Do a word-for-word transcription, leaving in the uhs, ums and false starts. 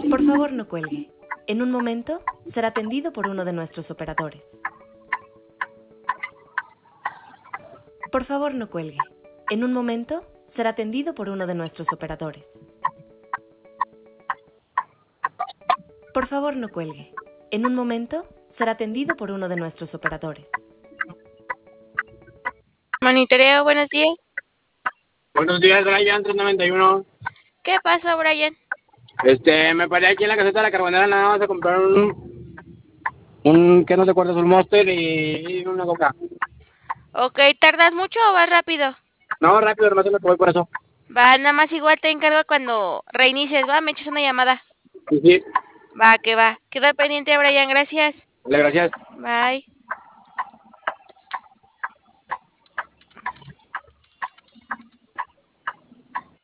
Por favor, no cuelgue. En un momento será atendido por uno de nuestros operadores. Por favor, no cuelgue. En un momento será atendido por uno de nuestros operadores. Por favor, no cuelgue. En un momento será atendido por uno de nuestros operadores. Monitoreo, buenos días. Buenos días, Brian, tres noventa y uno. ¿Qué pasó, Brian? Este, me paré aquí en la caseta de la carbonera nada más a comprar un, un, ¿qué no te acuerdas? Un Monster y, y una coca. Ok, ¿tardas mucho o vas rápido? No, rápido, nomás en lo que voy por eso. Va, nada más igual te encargo cuando reinicies, va, me echas una llamada. Sí, sí. Va, que va. Queda pendiente, Brian, gracias. Vale, gracias. Bye.